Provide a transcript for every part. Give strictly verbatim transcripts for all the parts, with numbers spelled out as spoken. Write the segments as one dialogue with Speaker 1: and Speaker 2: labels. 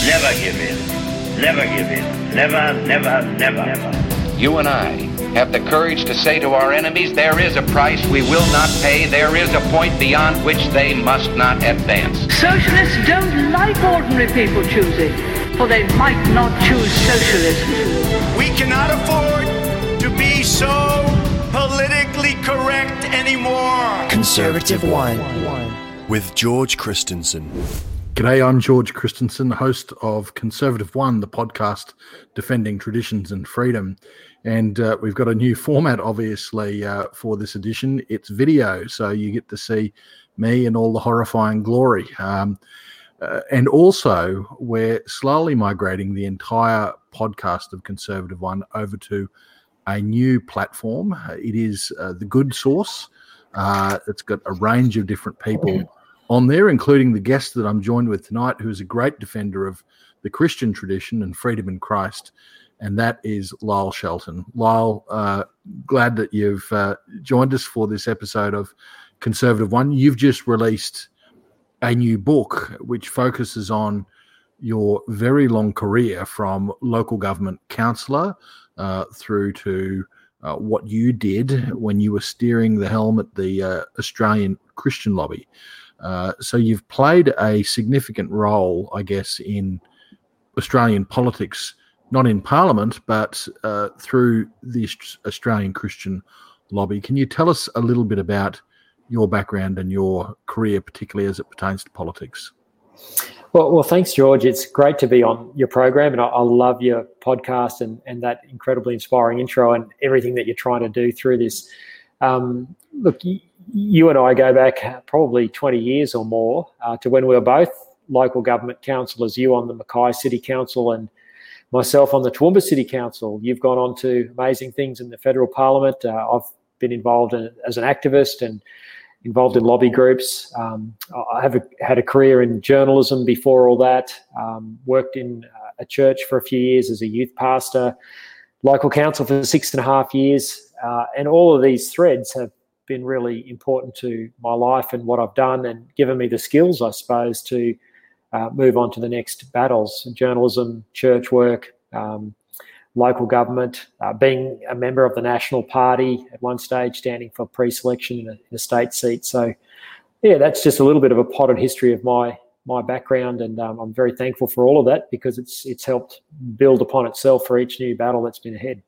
Speaker 1: Never give in. Never give in. Never, never, never, never.
Speaker 2: You and I have the courage to say to our enemies, there is a price we will not pay. There is a point beyond which they must not advance.
Speaker 3: Socialists don't like ordinary people choosing, for they might not choose socialism.
Speaker 4: We cannot afford to be so politically correct anymore.
Speaker 5: Conservative One with George Christensen.
Speaker 6: G'day, I'm George Christensen, host of Conservative One, the podcast defending traditions and freedom. And uh, we've got a new format, obviously, uh, for this edition. It's video, so you get to see me and all the horrifying glory. Um, uh, and also, we're slowly migrating the entire podcast of Conservative One over to a new platform. It is uh, The Good Source. Uh, it's got a range of different people on there, including the guest that I'm joined with tonight, who is a great defender of the Christian tradition and freedom in Christ, and that is Lyle Shelton. Lyle, uh, glad that you've uh, joined us for this episode of Conservative One. You've just released a new book which focuses on your very long career from local government councillor uh, through to uh, what you did when you were steering the helm at the uh, Australian Christian Lobby. Uh, so you've played a significant role, I guess, in Australian politics, not in Parliament, but uh, through the Australian Christian Lobby. Can you tell us a little bit about your background and your career, particularly as it pertains to politics?
Speaker 7: Well, well, thanks, George. It's great to be on your program, and I, I love your podcast and, and that incredibly inspiring intro and everything that you're trying to do through this. Um, look, you, you and I go back probably twenty years or more uh, to when we were both local government councillors, you on the Mackay City Council and myself on the Toowoomba City Council. You've gone on to amazing things in the federal parliament. Uh, I've been involved in, as an activist and involved in lobby groups. Um, I have a, had a career in journalism before all that, um, worked in uh, a church for a few years as a youth pastor, local council for six and a half years, uh, and all of these threads have been really important to my life and what I've done, and given me the skills, I suppose, to uh, move on to the next battles: journalism, church work, um, local government, uh, being a member of the National Party at one stage, standing for pre-selection in a, in a state seat. So, yeah, that's just a little bit of a potted history of my my background, and um, I'm very thankful for all of that because it's it's helped build upon itself for each new battle that's been ahead.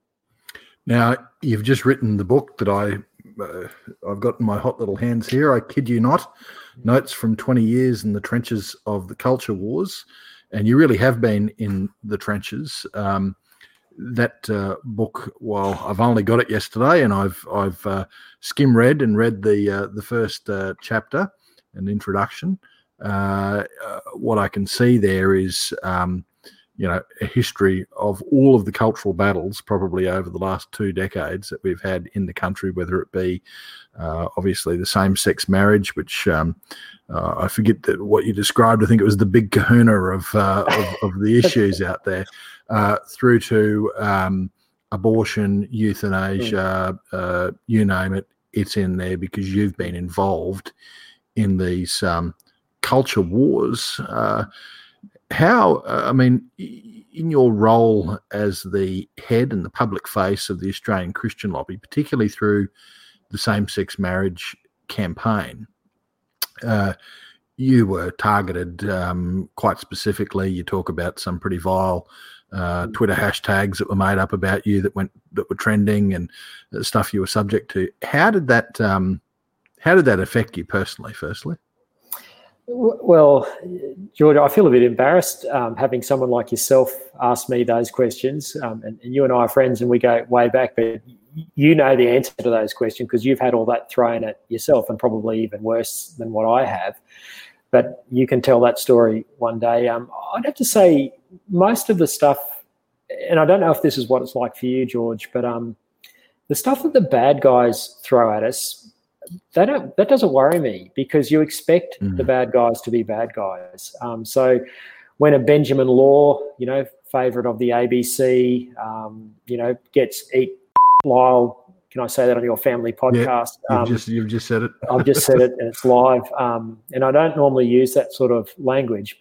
Speaker 6: Now, you've just written the book that I Uh, I've got in my hot little hands here. I kid you not. Notes from twenty years in the trenches of the culture wars. And you really have been in the trenches. Um, that uh, book, well, I've only got it yesterday, and I've I've uh, skim read and read the uh, the first uh, chapter and introduction. Uh, uh, what I can see there is um, you know, a history of all of the cultural battles probably over the last two decades that we've had in the country, whether it be uh, obviously the same-sex marriage, which um, uh, I forget that what you described. I think it was the big kahuna of uh, of, of the issues out there, uh, through to um, abortion, euthanasia, uh, you name it, it's in there because you've been involved in these um, culture wars. Uh, How, uh, I mean, in your role as the head and the public face of the Australian Christian Lobby, particularly through the same-sex marriage campaign, uh, you were targeted um, quite specifically. You talk about some pretty vile uh, Twitter hashtags that were made up about you that went that were trending and stuff you were subject to. How did that um, how did that affect you personally? Firstly.
Speaker 7: Well, George, I feel a bit embarrassed um, having someone like yourself ask me those questions. Um, and, and you and I are friends and we go way back, but you know the answer to those questions because you've had all that thrown at yourself and probably even worse than what I have. But you can tell that story one day. Um, I'd have to say most of the stuff, and I don't know if this is what it's like for you, George, but um, the stuff that the bad guys throw at us, That don't, that doesn't worry me because you expect mm. the bad guys to be bad guys. Um, so when a Benjamin Law, you know, favourite of the A B C, um, you know, gets eat Lyle, can I say that on your family podcast?
Speaker 6: Yeah, you've,
Speaker 7: um,
Speaker 6: just, you've just said it.
Speaker 7: I've just said it and it's live. Um, and I don't normally use that sort of language, but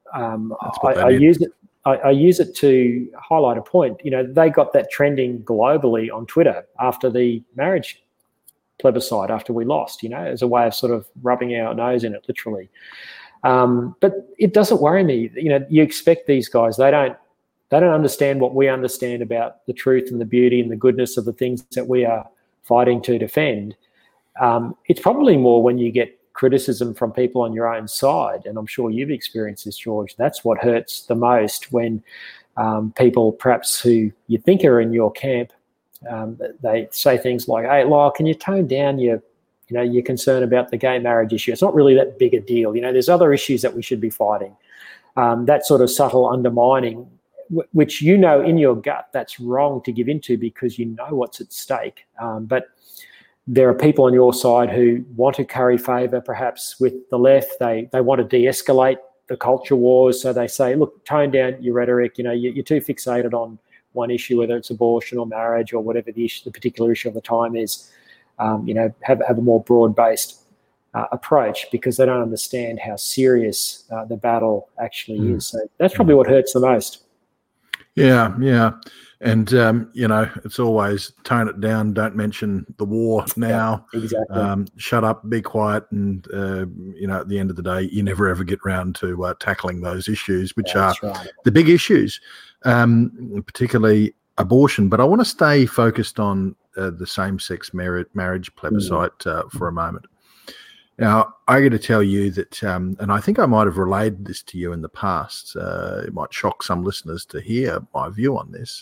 Speaker 7: um, I, I use it. I, I use it to highlight a point. You know, they got that trending globally on Twitter after the marriage plebiscite, after we lost. You know, as a way of sort of rubbing our nose in it, literally. Um, but it doesn't worry me. You know, you expect these guys. They don't. They don't understand what we understand about the truth and the beauty and the goodness of the things that we are fighting to defend. Um, it's probably more when you get criticism from people on your own side, and I'm sure you've experienced this, George. That's what hurts the most, when um, people perhaps who you think are in your camp, um, they say things like, "Hey, Lyle, can you tone down your, you know, your concern about the gay marriage issue? It's not really that big a deal. You know, there's other issues that we should be fighting." Um, that sort of subtle undermining, w- which you know in your gut that's wrong to give into, because you know what's at stake. Um, but there are people on your side who want to curry favour perhaps with the left. They they want to de-escalate the culture wars. So they say, look, tone down your rhetoric. You know, you, you're too fixated on one issue, whether it's abortion or marriage or whatever the issue, the particular issue of the time is. Um, you know, have, have a more broad-based uh, approach, because they don't understand how serious uh, the battle actually mm. is. So that's probably what hurts the most.
Speaker 6: Yeah, yeah. And, um, you know, it's always tone it down, don't mention the war now.
Speaker 7: Yeah, exactly.
Speaker 6: Um, shut up, be quiet. And, uh, you know, at the end of the day, you never ever get round to uh, tackling those issues, which
Speaker 7: That's
Speaker 6: are
Speaker 7: right.
Speaker 6: the big issues, um, particularly abortion. But I want to stay focused on uh, the same-sex mar- marriage plebiscite uh, for a moment. Now, I got to tell you that, um, and I think I might have relayed this to you in the past, uh, it might shock some listeners to hear my view on this,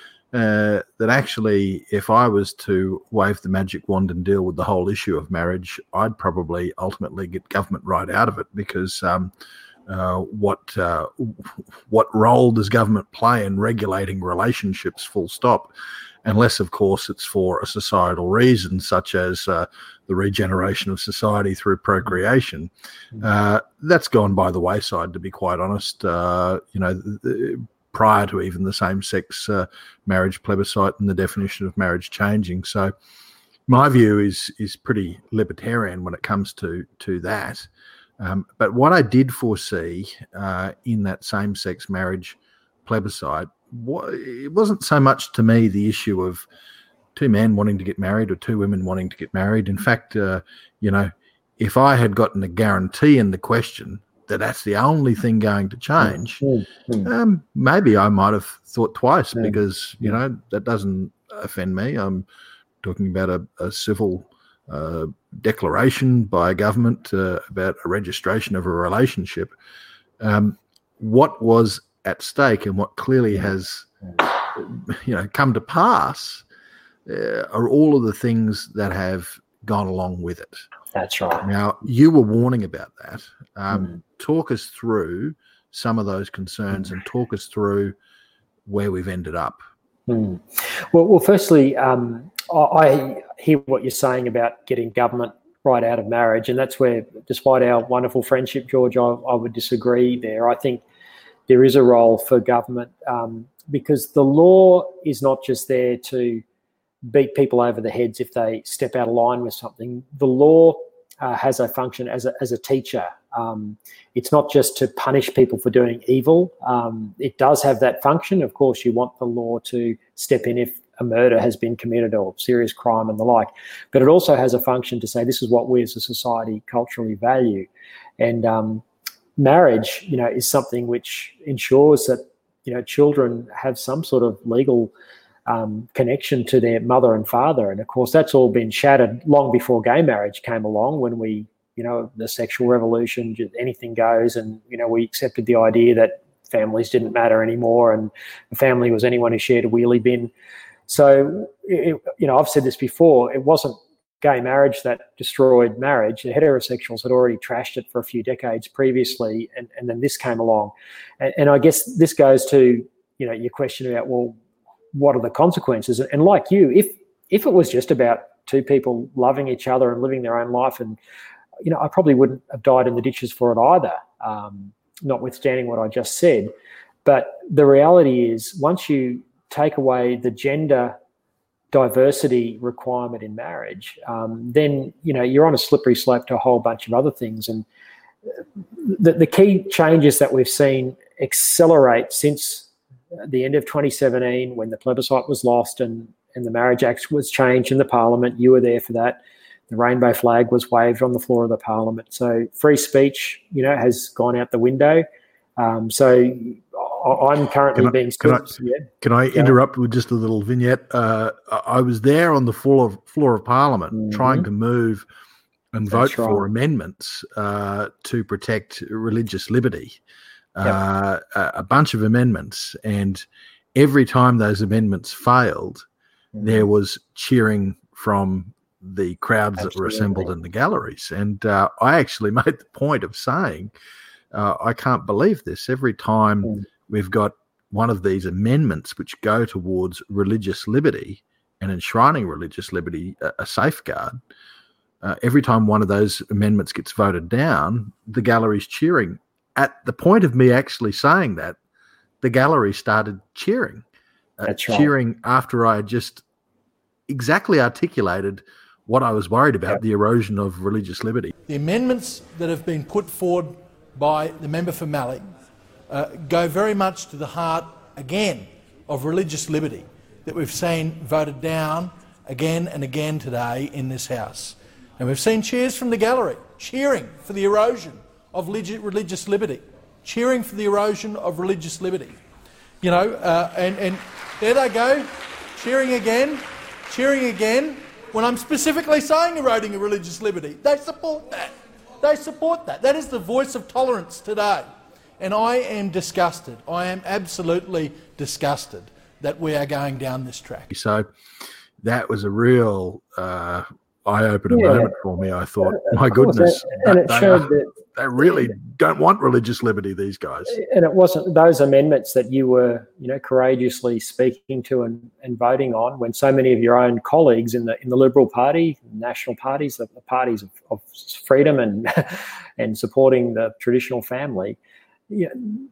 Speaker 6: uh, that actually if I was to wave the magic wand and deal with the whole issue of marriage, I'd probably ultimately get government right out of it, because um, uh, what uh, what role does government play in regulating relationships, full stop? Unless, of course, it's for a societal reason, such as uh, the regeneration of society through procreation. Uh, that's gone by the wayside, to be quite honest. Uh, you know, th- prior to even the same-sex uh, marriage plebiscite and the definition of marriage changing. So, my view is is pretty libertarian when it comes to to that. Um, but what I did foresee uh, in that same-sex marriage plebiscite, it wasn't so much to me the issue of two men wanting to get married or two women wanting to get married. In fact, uh, you know, if I had gotten a guarantee in the question that that's the only thing going to change, mm-hmm. um, maybe I might have thought twice, yeah. because, you know, that doesn't offend me. I'm talking about a, a civil uh, declaration by a government uh, about a registration of a relationship. Um, what was at stake and what clearly has, you know, come to pass uh, are all of the things that have gone along with it.
Speaker 7: That's right.
Speaker 6: Now, you were warning about that. Um, mm. Talk us through some of those concerns mm. and talk us through where we've ended up.
Speaker 7: Mm. Well, well, firstly, um, I hear what you're saying about getting government right out of marriage, and that's where, despite our wonderful friendship, George, I, I would disagree there. I think there is a role for government, um, because the law is not just there to beat people over the heads if they step out of line with something. The law uh, has a function as a, as a teacher. Um, it's not just to punish people for doing evil. Um, it does have that function. Of course, you want the law to step in if a murder has been committed or serious crime and the like. But it also has a function to say this is what we as a society culturally value. And um, marriage, you know, is something which ensures that, you know, children have some sort of legal um, connection to their mother and father. And of course, that's all been shattered long before gay marriage came along, when we, you know, the sexual revolution, anything goes. And, you know, we accepted the idea that families didn't matter anymore, and a family was anyone who shared a wheelie bin. So, it, you know, I've said this before, it wasn't gay marriage that destroyed marriage. The heterosexuals had already trashed it for a few decades previously, and, and then this came along. And, and I guess this goes to, you know, your question about, well, what are the consequences? And like you, if if it was just about two people loving each other and living their own life, and, you know, I probably wouldn't have died in the ditches for it either, um, notwithstanding what I just said. But the reality is, once you take away the gender diversity requirement in marriage, um, then, you know, you're on a slippery slope to a whole bunch of other things. And the, the key changes that we've seen accelerate since the end of twenty seventeen, when the plebiscite was lost and, and the Marriage Act was changed in the Parliament. You were there for that. The rainbow flag was waved on the floor of the Parliament. So free speech, you know, has gone out the window. Um, so I'm currently
Speaker 6: can I,
Speaker 7: being
Speaker 6: can I,
Speaker 7: yeah.
Speaker 6: can I interrupt with just a little vignette? Uh, I was there on the floor of, floor of Parliament mm-hmm. trying to move and vote
Speaker 7: That's right.
Speaker 6: for amendments uh, to protect religious liberty, uh, yep. a, a bunch of amendments. And every time those amendments failed, mm-hmm. there was cheering from the crowds Absolutely. that were assembled in the galleries. And uh, I actually made the point of saying, uh, I can't believe this. Every time mm. we've got one of these amendments which go towards religious liberty and enshrining religious liberty, a, a safeguard, uh, every time one of those amendments gets voted down, the gallery's cheering. At the point of me actually saying that, the gallery started cheering. Uh,
Speaker 7: That's right.
Speaker 6: Cheering after I had just exactly articulated what I was worried about, yep. the erosion of religious liberty.
Speaker 8: The amendments that have been put forward by the member for Mallee uh, go very much to the heart, again, of religious liberty that we've seen voted down again and again today in this House. And we've seen cheers from the gallery, cheering for the erosion of religious liberty, cheering for the erosion of religious liberty. You know, uh, and, and there they go, cheering again, cheering again, when I'm specifically saying eroding of religious liberty. They support that. They support that. That is the voice of tolerance today. And I am disgusted. I am absolutely disgusted that we are going down this track.
Speaker 6: So that was a real uh, eye-opener
Speaker 7: yeah.
Speaker 6: moment for me. I thought, my goodness,
Speaker 7: and it
Speaker 6: they,
Speaker 7: showed
Speaker 6: are,
Speaker 7: that
Speaker 6: they really don't want religious liberty, these guys.
Speaker 7: And it wasn't those amendments that you were, you know, courageously speaking to and, and voting on when so many of your own colleagues in the in the Liberal Party, national parties, the, the parties of, of freedom and and supporting the traditional family, you know,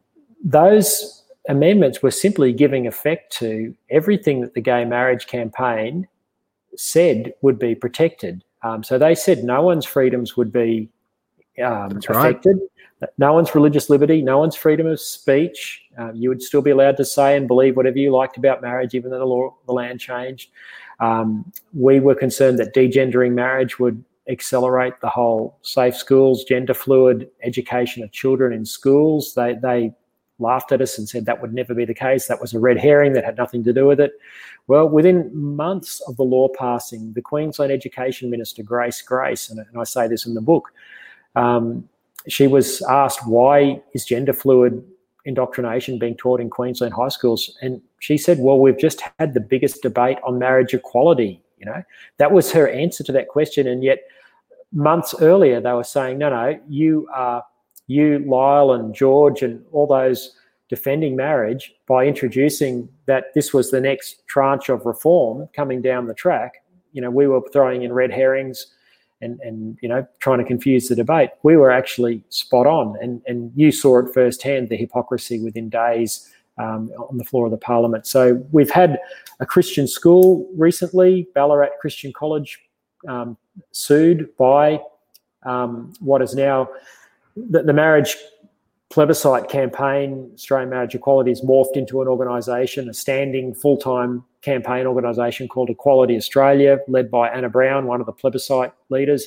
Speaker 7: those amendments were simply giving effect to everything that the gay marriage campaign said would be protected. Um, so they said no one's freedoms would be um, affected. Right. No one's religious liberty, no one's freedom of speech. Um, you would still be allowed to say and believe whatever you liked about marriage, even though the law, the land changed. Um, we were concerned that degendering marriage would accelerate the whole safe schools, gender fluid education of children in schools. They they laughed at us and said that would never be the case. That was a red herring that had nothing to do with it. Well, within months of the law passing, the Queensland Education Minister, Grace Grace, and, and I say this in the book, um, she was asked, why is gender fluid indoctrination being taught in Queensland high schools? And she said, well, we've just had the biggest debate on marriage equality. You know, that was her answer to that question. And yet months earlier, they were saying, no, no, you are you, Lyle and George and all those defending marriage by introducing that this was the next tranche of reform coming down the track. You know, we were throwing in red herrings and, and you know, trying to confuse the debate. We were actually spot on. And, and you saw it firsthand, the hypocrisy within days um, on the floor of the Parliament. So we've had a Christian school recently, Ballarat Christian College, um, sued by um, what is now The, the marriage plebiscite campaign, Australian Marriage Equality, has morphed into an organisation, a standing full-time campaign organisation called Equality Australia, led by Anna Brown, one of the plebiscite leaders.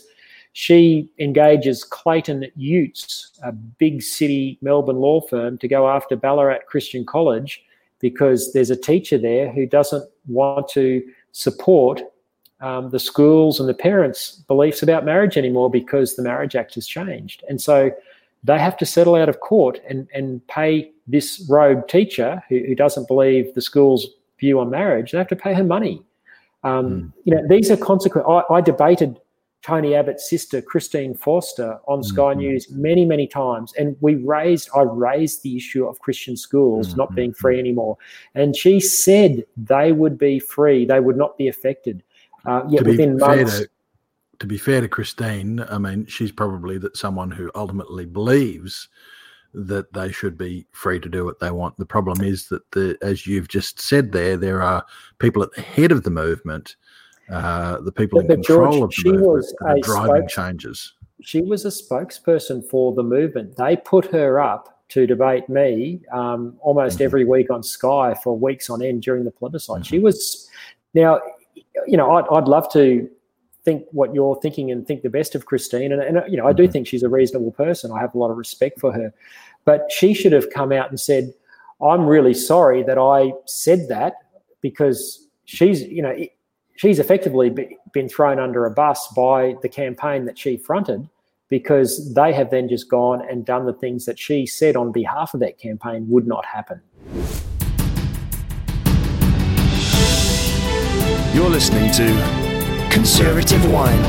Speaker 7: She engages Clayton Utes, a big city Melbourne law firm, to go after Ballarat Christian College because there's a teacher there who doesn't want to support Um, the schools and the parents' beliefs about marriage anymore because the Marriage Act has changed. And so they have to settle out of court and, and pay this rogue teacher who, who doesn't believe the school's view on marriage. They have to pay her money. Um, mm. You know, these are consequent. I, I debated Tony Abbott's sister, Christine Forster, on mm-hmm. Sky News many, many times. And we raised, I raised the issue of Christian schools mm-hmm. not being free anymore. And she said they would be free. They would not be affected. Uh, yet
Speaker 6: to, be
Speaker 7: within
Speaker 6: fair
Speaker 7: months,
Speaker 6: to, to be fair to Christine, I mean, she's probably that someone who ultimately believes that they should be free to do what they want. The problem is that, the, as you've just said there, there are people at the head of the movement, uh, the people
Speaker 7: but,
Speaker 6: in control
Speaker 7: George,
Speaker 6: of the
Speaker 7: she
Speaker 6: movement
Speaker 7: was
Speaker 6: that are
Speaker 7: a
Speaker 6: driving
Speaker 7: spokes-
Speaker 6: changes.
Speaker 7: she was a spokesperson for the movement. They put her up to debate me um, almost
Speaker 6: Mm-hmm.
Speaker 7: every week on Sky for weeks on end during the plebiscite.
Speaker 6: Mm-hmm.
Speaker 7: She was now, you know, I'd, I'd love to think what you're thinking and think the best of Christine. And, and you know, I do think she's a reasonable person. I have a lot of respect for her. But she should have come out and said, I'm really sorry that I said that, because she's, you know, she's effectively be, been thrown under a bus by the campaign that she fronted, because they have then just gone and done the things that she said on behalf of that campaign would not happen.
Speaker 5: You're listening to Conservative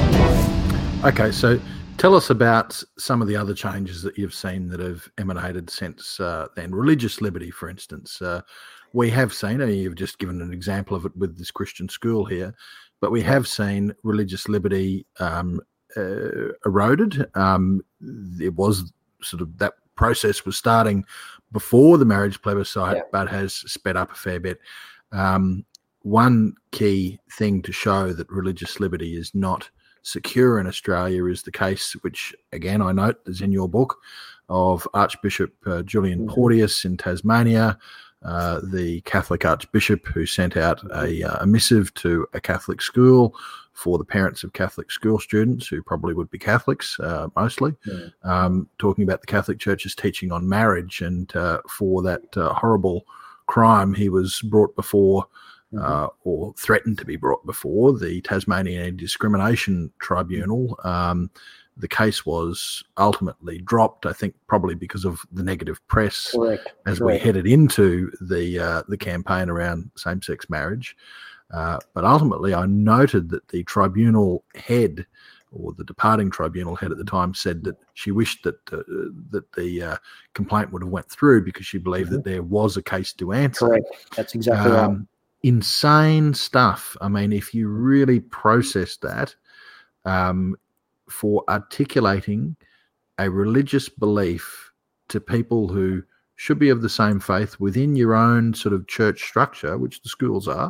Speaker 5: One.
Speaker 6: Okay, so tell us about some of the other changes that you've seen that have emanated since uh, then. Religious liberty, for instance. Uh, we have seen, and you've just given an example of it with this Christian school here, but we have seen religious liberty um, uh, eroded. Um, it was sort of, that process was starting before the marriage plebiscite,
Speaker 7: yeah.
Speaker 6: but has sped up a fair bit. Um, one key thing to show that religious liberty is not secure in Australia is the case, which again I note is in your book, of Archbishop uh, Julian mm-hmm. Porteous in Tasmania, uh, the Catholic Archbishop who sent out a, uh, a missive to a Catholic school for the parents of Catholic school students who probably would be Catholics uh, mostly, yeah. um, talking about the Catholic Church's teaching on marriage, and uh, for that uh, horrible crime he was brought before Uh, or threatened to be brought before the Tasmanian Anti-Discrimination Tribunal. Um, the case was ultimately dropped, I think probably because of the negative press
Speaker 7: Correct.
Speaker 6: as
Speaker 7: Correct.
Speaker 6: we headed into the uh, the campaign around same-sex marriage. Uh, but ultimately I noted that the tribunal head, or the departing tribunal head at the time, said that she wished that uh, that the uh, complaint would have went through because she believed mm-hmm. that there was a case to answer.
Speaker 7: Correct. That's exactly um, right.
Speaker 6: Insane stuff. I mean, if you really process that, um, for articulating a religious belief to people who should be of the same faith within your own sort of church structure, which the schools are,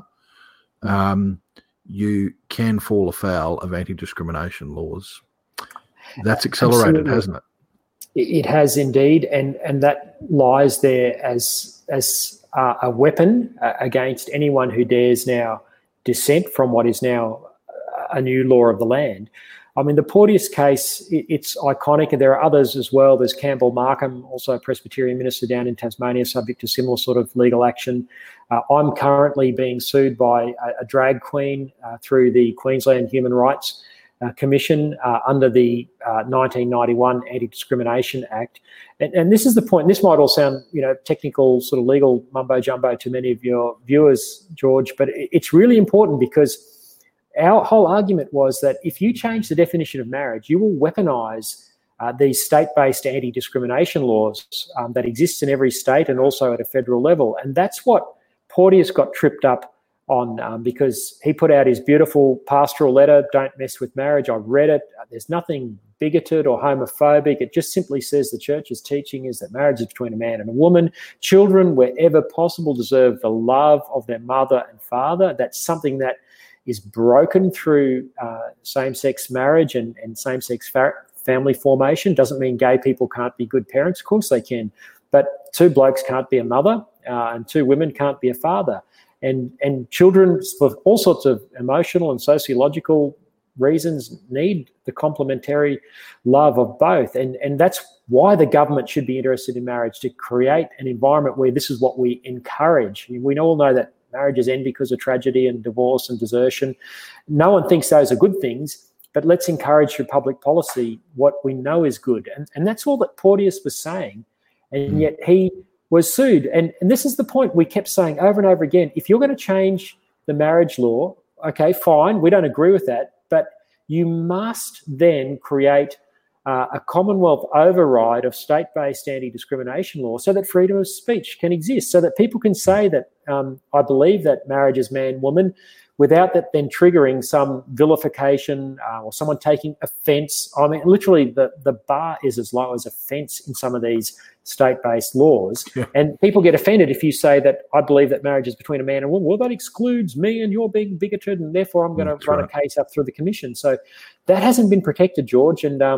Speaker 6: um, you can fall afoul of anti-discrimination laws. That's accelerated, Absolutely. hasn't it?
Speaker 7: It has indeed, and and that lies there as as uh, a weapon uh, against anyone who dares now dissent from what is now a new law of the land. I mean, the Porteous case, it, it's iconic, and there are others as well. There's Campbell Markham, also a Presbyterian minister down in Tasmania, subject to similar sort of legal action. Uh, I'm currently being sued by a, a drag queen uh, through the Queensland Human Rights Uh, Commission uh, under the uh, nineteen ninety-one Anti-Discrimination Act. And, and this is the point. This might all sound, you know, technical sort of legal mumbo-jumbo to many of your viewers, George, but it, it's really important, because our whole argument was that if you change the definition of marriage, you will weaponise uh, these state-based anti-discrimination laws um, that exist in every state and also at a federal level. And that's what Porteous got tripped up on, um, because he put out his beautiful pastoral letter, Don't Mess with Marriage. I read it. There's nothing bigoted or homophobic. It just simply says the church's teaching is that marriage is between a man and a woman. Children, wherever possible, deserve the love of their mother and father. That's something that is broken through uh, same-sex marriage and, and same-sex fa- family formation. Doesn't mean gay people can't be good parents. Of course they can. But two blokes can't be a mother uh, and two women can't be a father. And and children, for all sorts of emotional and sociological reasons, need the complementary love of both. And, and that's why the government should be interested in marriage, to create an environment where this is what we encourage. We all know that marriages end because of tragedy and divorce and desertion. No one thinks those are good things, but let's encourage through public policy what we know is good. And, and that's all that Porteous was saying. And yet he was sued. And, and this is the point we kept saying over and over again. If you're going to change the marriage law, okay, fine, we don't agree with that, but you must then create uh, a Commonwealth override of state-based anti-discrimination law so that freedom of speech can exist, so that people can say that um, I believe that marriage is man-woman, without that then triggering some vilification uh, or someone taking offence. I mean, literally the, the bar is as low as offence in some of these state-based laws. Yeah. And people get offended if you say that I believe that marriage is between a man and a woman. Well, that excludes me and you're being bigoted, and therefore I'm going to run right. a case up through the commission. So that hasn't been protected, George. And um,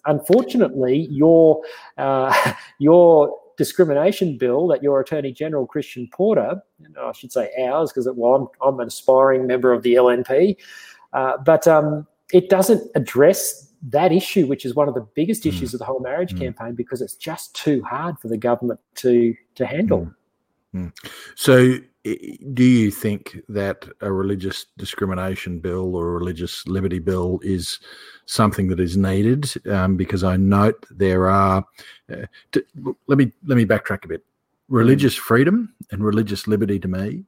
Speaker 7: unfortunately, your uh, your discrimination bill that your Attorney General, Christian Porter, I should say ours, because well, I'm, I'm an aspiring member of the L N P, uh, but um, it doesn't address that issue, which is one of the biggest mm. issues of the whole marriage mm. campaign, because it's just too hard for the government to to handle.
Speaker 6: Mm. Mm. So do you think that a religious discrimination bill or a religious liberty bill is something that is needed? Um, because I note there are, uh, to, let me let me backtrack a bit. Religious freedom and religious liberty to me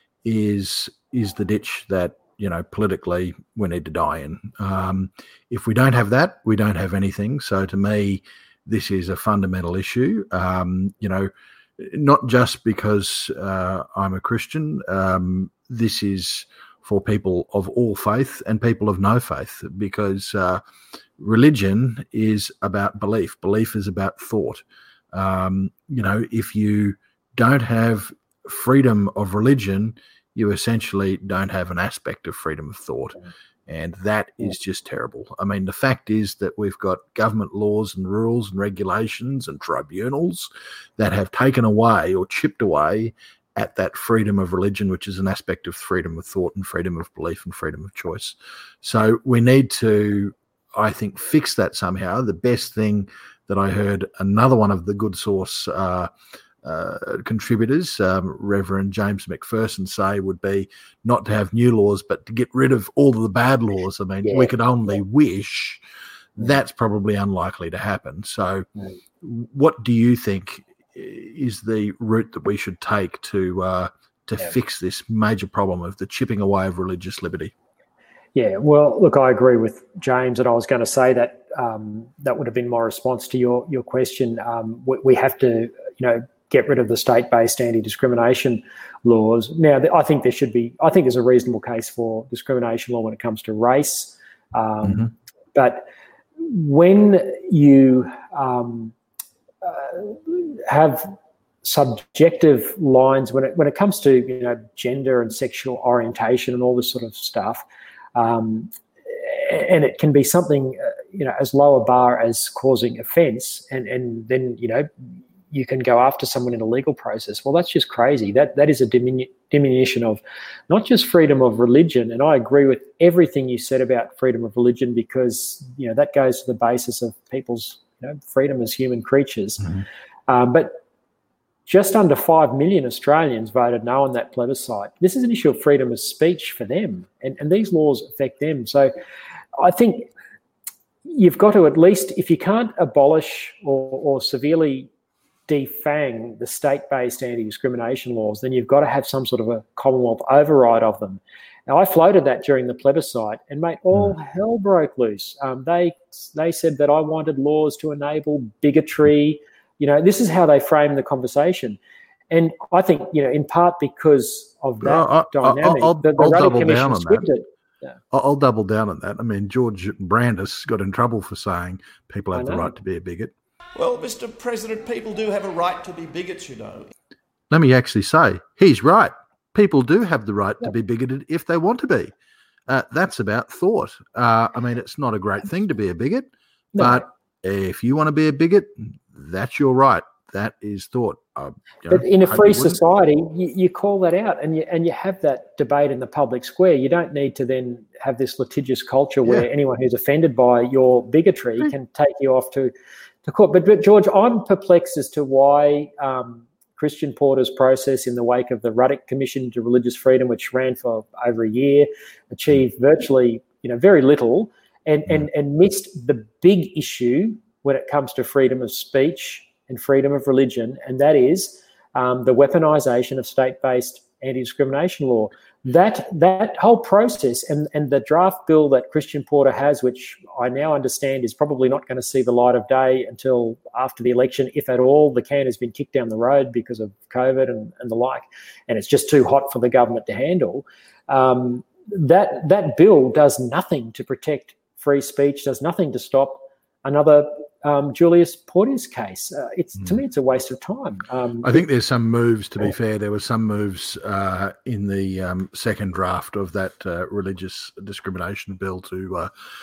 Speaker 6: is is the ditch that, you know, politically we need to die in. Um, if we don't have that, we don't have anything. So to me, this is a fundamental issue. Um, you know, not just because uh, I'm a Christian. Um, this is for people of all faith and people of no faith, because uh, religion is about belief. Belief is about thought. Um, you know, if you don't have freedom of religion, you essentially don't have an aspect of freedom of thought. And that is just terrible. I mean, the fact is that we've got government laws and rules and regulations and tribunals that have taken away or chipped away at that freedom of religion, which is an aspect of freedom of thought and freedom of belief and freedom of choice. So we need to, I think, fix that somehow. The best thing that I heard another one of the Good Source uh, uh, contributors, um, Reverend James McPherson, say would be not to have new laws, but to get rid of all of the bad laws. I mean, yeah. we could only wish. That's probably unlikely to happen. So what do you think is the route that we should take to uh, to yeah. fix this major problem of the chipping away of religious liberty?
Speaker 7: Yeah, well, look, I agree with James, and I was going to say that um, that would have been my response to your your question. Um, we, we have to, you know, get rid of the state-based anti-discrimination laws. Now, I think there should be, I think there's a reasonable case for discrimination law when it comes to race. Um, mm-hmm. But when you um, uh, have subjective lines, when it when it comes to, you know, gender and sexual orientation and all this sort of stuff, um, and it can be something, uh, you know, as low a bar as causing offence, and and then, you know, you can go after someone in a legal process. Well, that's just crazy. That that is a diminu- diminution of not just freedom of religion. And I agree with everything you said about freedom of religion, because, you know, that goes to the basis of people's, you know, freedom as human creatures. Mm-hmm. Um, but just under five million Australians voted no on that plebiscite. This is an issue of freedom of speech for them, and, and these laws affect them. So I think you've got to, at least, if you can't abolish or, or severely defang the state-based anti-discrimination laws, then you've got to have some sort of a Commonwealth override of them. Now, I floated that during the plebiscite, and, mate, all mm. hell broke loose. Um, they they said that I wanted laws to enable bigotry. You know, this is how they framed the conversation. And I think, you know, in part because of that well, I, dynamic,
Speaker 6: I'll, I'll,
Speaker 7: the, the
Speaker 6: I'll
Speaker 7: Ruddock
Speaker 6: double
Speaker 7: Commission
Speaker 6: down on
Speaker 7: scripted.
Speaker 6: that.
Speaker 7: Yeah.
Speaker 6: I'll double down on that. I mean, George Brandis got in trouble for saying people have the right to be a bigot.
Speaker 9: Well, Mister President, people do have a right to be bigots, you know.
Speaker 6: Let me actually say, he's right. People do have the right yeah. to be bigoted if they want to be. Uh, that's about thought. Uh, I mean, it's not a great thing to be a bigot, no. but if you want to be a bigot, that's your right. That is thought. Uh, you know,
Speaker 7: but in a free society, you, you call that out, and you and you have that debate in the public square. You don't need to then have this litigious culture where yeah. anyone who's offended by your bigotry mm. can take you off to, to court. But, but George, I'm perplexed as to why um, Christian Porter's process in the wake of the Ruddock Commission to Religious Freedom, which ran for over a year, achieved virtually, you know, very little, and mm. and and missed the big issue when it comes to freedom of speech and freedom of religion, and that is um, the weaponisation of state-based anti-discrimination law. That that whole process and, and the draft bill that Christian Porter has, which I now understand is probably not going to see the light of day until after the election, if at all. The can has been kicked down the road because of COVID and, and the like, and it's just too hot for the government to handle. Um, that that bill does nothing to protect free speech, does nothing to stop another Um, Julius Porter's case. Uh, it's mm. to me, it's a waste of time. Um,
Speaker 6: I think there's some moves. To be fair, there were some moves uh, in the um, second draft of that uh, religious discrimination bill to uh,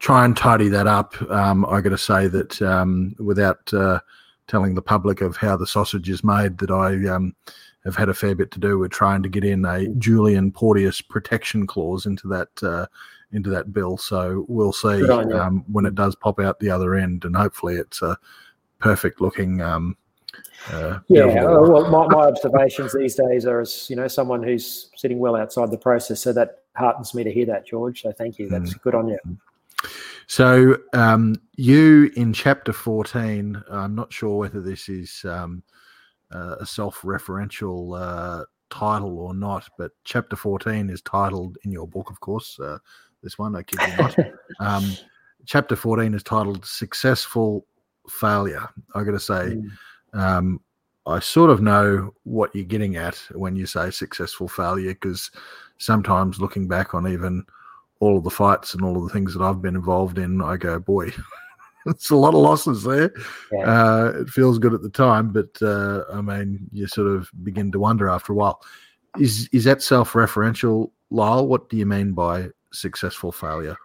Speaker 6: try and tidy that up. Um, I got to say that um, without uh, telling the public of how the sausage is made, that I um, have had a fair bit to do with trying to get in a Julian Porteous protection clause into that uh, into that bill. So we'll see um, when it does pop out the other end, and hopefully it's a perfect looking. Um, uh,
Speaker 7: yeah, uh, well, my, my observations these days are as you know someone who's sitting well outside the process. So that heartens me to hear that, George. So thank you. That's mm. good on you.
Speaker 6: So um, you in chapter fourteen, I'm not sure whether this is um, uh, a self-referential uh, title or not, but chapter fourteen is titled in your book, of course, uh, this one, I kid you not. um, chapter fourteen is titled Successful Failure. I got to say, mm. um, I sort of know what you're getting at when you say successful failure, because sometimes looking back on even all of the fights and all of the things that I've been involved in, I go, boy, it's a lot of losses there. Yeah. Uh, it feels good at the time, but uh, I mean, you sort of begin to wonder after a while. Is is that self-referential, Lyle? What do you mean by successful failure?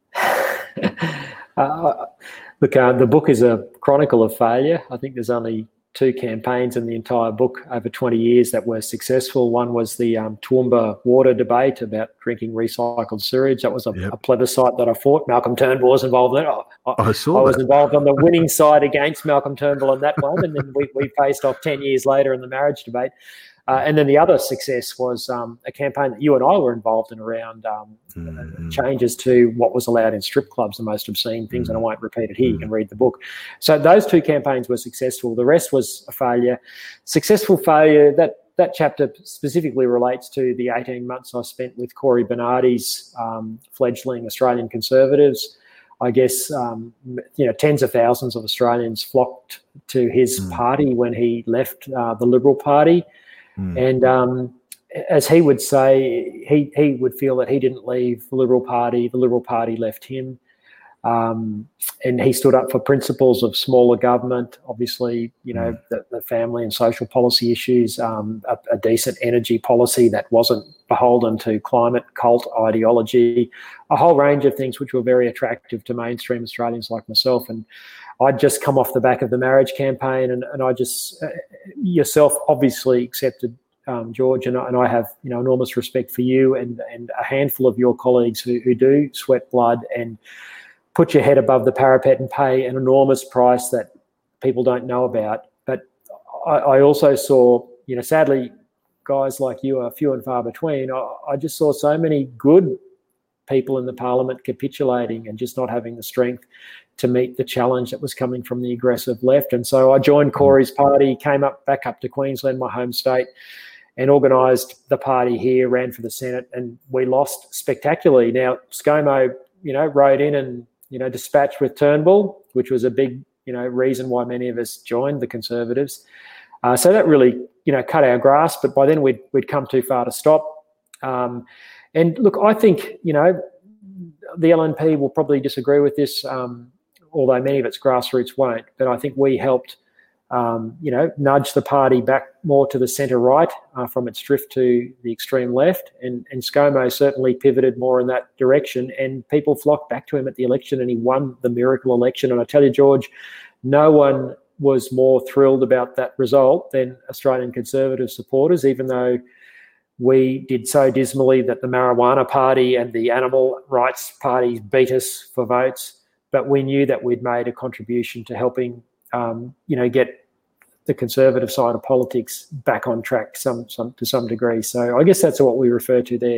Speaker 7: uh, look, uh, the book is a chronicle of failure. I think there's only two campaigns in the entire book over twenty years that were successful. One was the um, Toowoomba water debate about drinking recycled sewage. That was a, yep. a plebiscite that I fought. Malcolm Turnbull was involved in it. I,
Speaker 6: I, saw
Speaker 7: I was
Speaker 6: that.
Speaker 7: involved on the winning side against Malcolm Turnbull on that one, and then we, we faced off ten years later in the marriage debate. Uh, and then the other success was um, a campaign that you and I were involved in around um, mm-hmm. changes to what was allowed in strip clubs, the most obscene things, mm-hmm. and I won't repeat it here. Mm-hmm. You can read the book. So those two campaigns were successful. The rest was a failure. Successful failure, that that chapter specifically relates to the eighteen months I spent with Cory Bernardi's um, fledgling Australian Conservatives. I guess, um, you know, tens of thousands of Australians flocked to his mm-hmm. party when he left uh, the Liberal Party. Mm. And um, as he would say, he he would feel that he didn't leave the Liberal Party. The Liberal Party left him. Um, and he stood up for principles of smaller government, obviously, you know, mm. the, the family and social policy issues, um, a, a decent energy policy that wasn't beholden to climate cult ideology, a whole range of things which were very attractive to mainstream Australians like myself. And I'd just come off the back of the marriage campaign, and, and I just, uh, yourself obviously accepted, um, George, and, and I have, you know, enormous respect for you and, and a handful of your colleagues who, who do sweat blood and put your head above the parapet and pay an enormous price that people don't know about. But I, I also saw, you know, sadly, guys like you are few and far between. I, I just saw so many good people in the parliament capitulating and just not having the strength to meet the challenge that was coming from the aggressive left. And so I joined Cory's party, came up back up to Queensland, my home state, and organised the party here, ran for the Senate, and we lost spectacularly. Now, ScoMo, you know, rode in and, you know, dispatched with Turnbull, which was a big, you know, reason why many of us joined the Conservatives. Uh, so that really, you know, cut our grass, but by then we'd, we'd come too far to stop. Um, and look, I think, you know, the L N P will probably disagree with this, um, although many of its grassroots won't. But I think we helped, um, you know, nudge the party back more to the centre-right uh, from its drift to the extreme left. And, and ScoMo certainly pivoted more in that direction, and people flocked back to him at the election, and he won the miracle election. And I tell you, George, no one was more thrilled about that result than Australian Conservative supporters, even though we did so dismally that the Marijuana Party and the Animal Rights Parties beat us for votes. But we knew that we'd made a contribution to helping, um, you know, get the Conservative side of politics back on track some, some to some degree. So I guess that's what we refer to there.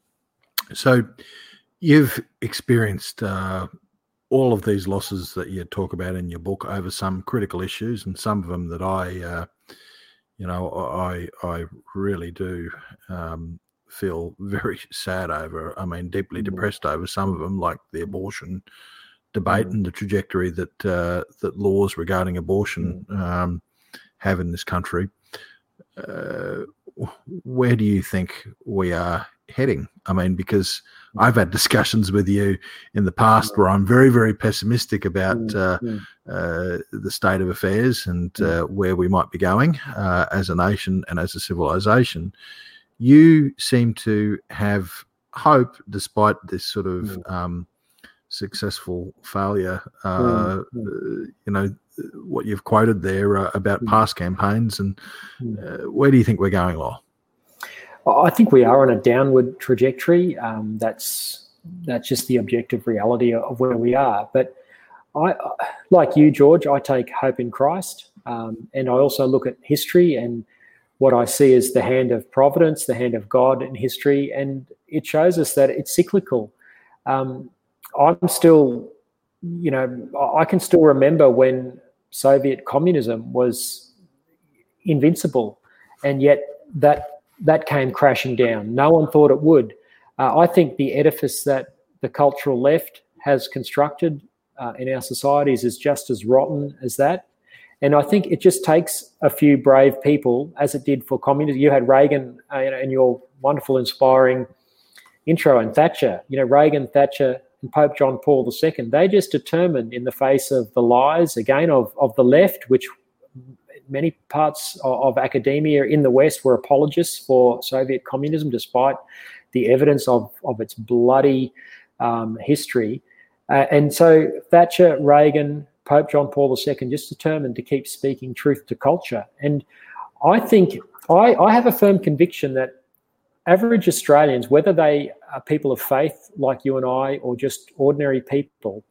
Speaker 7: So
Speaker 6: you've experienced uh, all of these losses that you talk about in your book over some critical issues, and some of them that I, uh, you know, I I really do um, feel very sad over. I mean, deeply mm-hmm. depressed over some of them, like the abortion debate mm-hmm. and the trajectory that uh, that laws regarding abortion mm-hmm. um, have in this country. Uh, where do you think we are heading? I mean, because I've had discussions with you in the past where I'm very, very pessimistic about uh, uh, the state of affairs and uh, where we might be going uh, as a nation and as a civilization. You seem to have hope despite this sort of um, successful failure. Uh, mm-hmm. You know, what you've quoted there uh, about mm-hmm. past campaigns, and uh, where do you think we're going, Lyle?
Speaker 7: I think we are on a downward trajectory. Um, that's that's just the objective reality of where we are. But I, like you, George, I take hope in Christ, um, and I also look at history and what I see as the hand of providence, the hand of God in history, and it shows us that it's cyclical. Um, I'm still, you know, I can still remember when Soviet communism was invincible, and yet that that came crashing down. No one thought it would. Uh, I think the edifice that the cultural left has constructed uh, in our societies is just as rotten as that. And I think it just takes a few brave people, as it did for communism. You had Reagan uh, you know, in your wonderful, inspiring intro, and Thatcher. You know, Reagan, Thatcher, and Pope John Paul the Second, they just determined in the face of the lies, again, of, of the left, which many parts of, of academia in the West were apologists for Soviet communism, despite the evidence of, of its bloody um, history. Uh, and so Thatcher, Reagan, Pope John Paul the Second just determined to keep speaking truth to culture. And I think, I, I have a firm conviction that average Australians, whether they are people of faith like you and I or just ordinary people,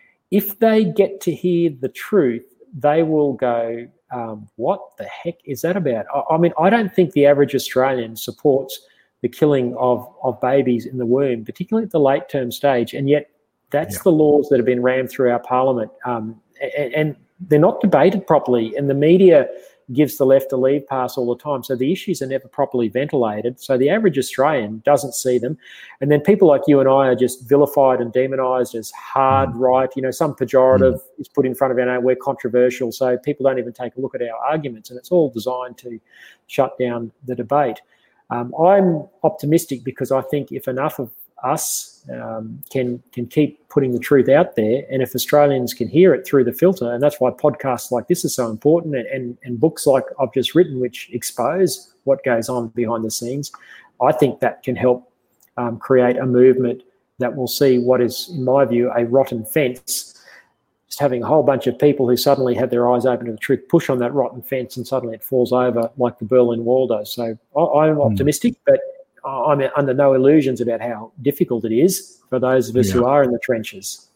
Speaker 7: if they get to hear the truth, they will go, um, what the heck is that about? I, I mean, I don't think the average Australian supports the killing of, of babies in the womb, particularly at the late term stage, and yet that's yeah. the laws that have been rammed through our parliament, um, and, and they're not debated properly, and the media gives the left a leave pass all the time. So the issues are never properly ventilated. So the average Australian doesn't see them. And then people like you and I are just vilified and demonised as hard right. You know, some pejorative mm. is put in front of our name. We're controversial. So people don't even take a look at our arguments. And it's all designed to shut down the debate. Um, I'm optimistic because I think if enough of us um, can can keep putting the truth out there, and if Australians can hear it through the filter, and that's why podcasts like this are so important, and, and, and books like I've just written which expose what goes on behind the scenes, I think that can help um, create a movement that will see what is, in my view, a rotten fence, just having a whole bunch of people who suddenly have their eyes open to the truth push on that rotten fence, and suddenly it falls over like the Berlin Wall does. So I, I'm optimistic, mm. but I'm under no illusions about how difficult it is for those of us yeah. who are in the trenches.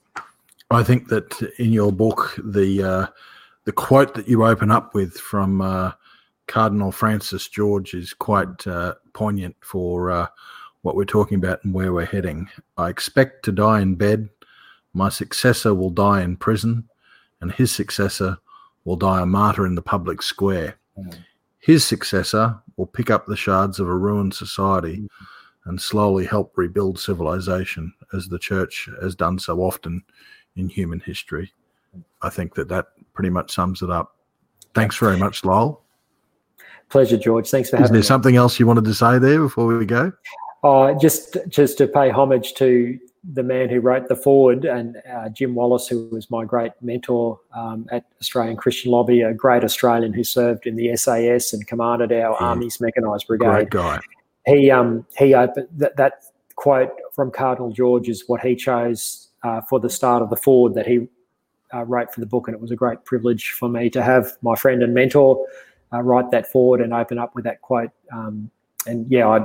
Speaker 6: I think that in your book, the uh, the quote that you open up with from uh, Cardinal Francis George is quite uh, poignant for uh, what we're talking about and where we're heading. I expect to die in bed. My successor will die in prison, and his successor will die a martyr in the public square. Mm. His successor will pick up the shards of a ruined society and slowly help rebuild civilization, as the church has done so often in human history. I think that that pretty much sums it up. Thanks very much, Lyle.
Speaker 7: Pleasure, George. Thanks for having me.
Speaker 6: Is there something else you wanted to say there before we go?
Speaker 7: Uh, just, just to pay homage to the man who wrote the foreword, and uh, Jim Wallace, who was my great mentor um, at Australian Christian Lobby, a great Australian who served in the S A S and commanded our yeah. Army's mechanised brigade.
Speaker 6: Great guy.
Speaker 7: He um he opened that, that quote from Cardinal George is what he chose uh, for the start of the foreword that he uh, wrote for the book, and it was a great privilege for me to have my friend and mentor uh, write that foreword and open up with that quote. Um, and yeah, I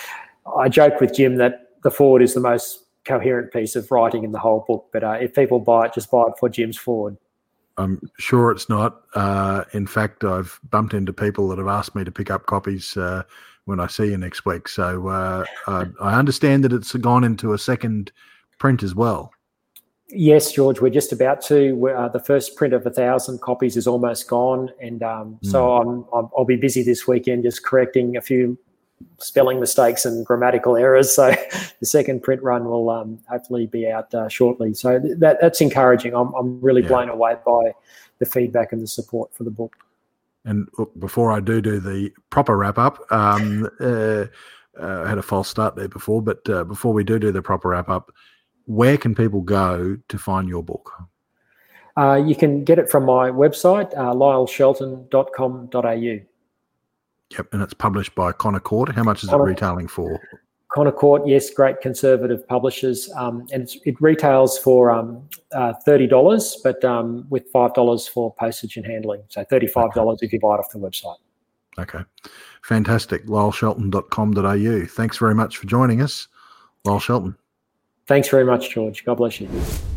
Speaker 7: I joke with Jim that the foreword is the most coherent piece of writing in the whole book, but uh, if people buy it, just buy it for Jim's foreword.
Speaker 6: I'm sure it's not. Uh, in fact, I've bumped into people that have asked me to pick up copies uh, when I see you next week. So uh, I, I understand that it's gone into a second print as well.
Speaker 7: Yes, George, we're just about to. We're, uh, the first print of a thousand copies is almost gone, and um, mm. so I'm, I'm, I'll be busy this weekend just correcting a few spelling mistakes and grammatical errors. So the second print run will um, hopefully be out uh, shortly. So th- that that's encouraging. I'm I'm really yeah. blown away by the feedback and the support for the book.
Speaker 6: And look, before I do do the proper wrap up, um, uh, uh, I had a false start there before, but uh, before we do do the proper wrap up, where can people go to find your book?
Speaker 7: Uh, you can get it from my website, uh, lyle shelton dot com dot a u.
Speaker 6: Yep, and it's published by Connor Court. How much is Connor, it retailing for?
Speaker 7: Connor Court, yes, great conservative publishers, um, and it's, it retails for um, uh, thirty dollars, but um, with five dollars for postage and handling. So thirty-five dollars okay. if you buy it off the website.
Speaker 6: Okay, fantastic. Lyle Shelton dot com dot a u. Thanks very much for joining us, Lyle Shelton.
Speaker 7: Thanks very much, George. God bless you.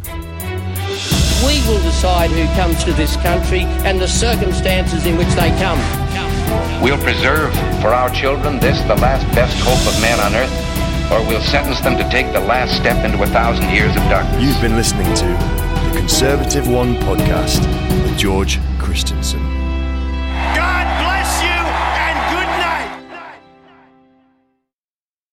Speaker 10: We will decide who comes to this country and the circumstances in which they come.
Speaker 2: We'll preserve for our children this, the last best hope of man on earth, or we'll sentence them to take the last step into a thousand years of darkness.
Speaker 5: You've been listening to the Conservative One podcast with George Christensen.